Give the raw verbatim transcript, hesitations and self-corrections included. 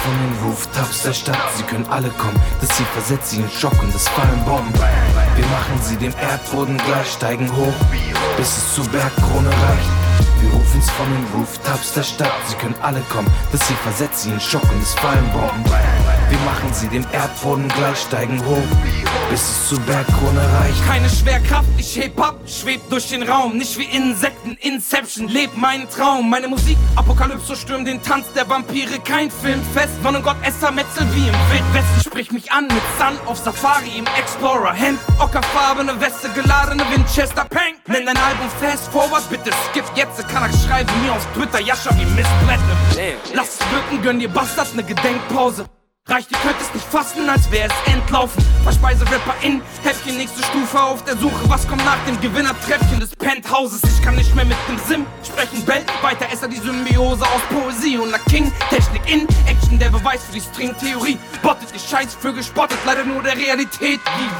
von den Rooftops der Stadt, sie können alle kommen. Das Ziel versetzt sie in Schock und es fallen Bomben. Wir machen sie dem Erdboden gleich, steigen hoch, bis es zur Bergkrone reicht. Wir rufen's von den Rooftops der Stadt, sie können alle kommen. Das Ziel versetzt sie in Schock und es fallen Bomben. Wir machen sie dem Erdboden gleich, steigen hoch, bis es zur Bergkrone reicht. Keine Schwerkraft, ich heb ab, schweb durch den Raum. Nicht wie Insekten, Inception, leb meinen Traum. Meine Musik, Apokalypse, stürmt den Tanz der Vampire. Kein Filmfest, Mann und Gott, es zermetzelt wie im Wildwesten. Sprich mich an mit Sun auf Safari im Explorer. Hemd, ockerfarbene Weste, geladene Winchester, Peng. Nenn dein Album Fast Forward, bitte skip jetzt. Kann er schreiben mir auf Twitter, Jascha wie Mistblätter. Lass es wirken, gönn dir Bastard ne Gedenkpause. Reicht, ihr könnt es nicht fassen, als wäre es Endlaufen. Verspeise Rapper in Häppchen, nächste Stufe auf der Suche. Was kommt nach dem Gewinnertreppchen des Penthauses? Ich kann nicht mehr mit dem Sim sprechen, Welt weiter ist er die Symbiose aus Poesie und einer King. Technik in Action, der Beweis für die Stringtheorie. Bottet die Scheißvögel, spottet leider nur der Realität wie